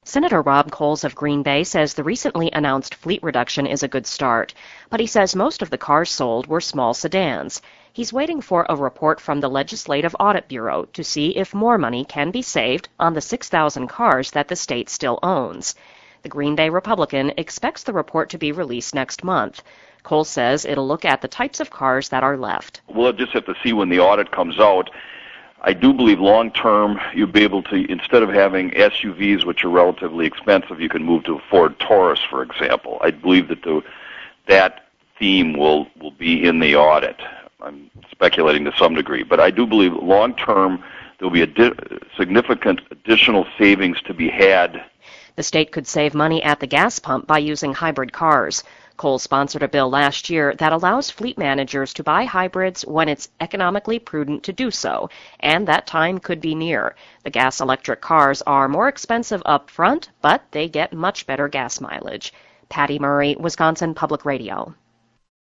Senator Rob Coles of Green Bay says the recently announced fleet reduction is a good start, but he says most of the cars sold were small sedans. He's waiting for a report from the Legislative Audit Bureau to see if more money can be saved on the 6,000 cars that the state still owns. The Green Bay Republican expects the report to be released next month. Coles says it'll look at the types of cars that are left. We'll just have to see when the audit comes out. I do believe long-term you'll be able to, instead of having SUVs, which are relatively expensive, you can move to a Ford Taurus, for example. I believe that that theme will be in the audit. I'm speculating to some degree. But I do believe long-term there will be significant additional savings to be had. The state could save money at the gas pump by using hybrid cars. Coles sponsored a bill last year that allows fleet managers to buy hybrids when it's economically prudent to do so, and that time could be near. The gas-electric cars are more expensive up front, but they get much better gas mileage. Patty Murray, Wisconsin Public Radio.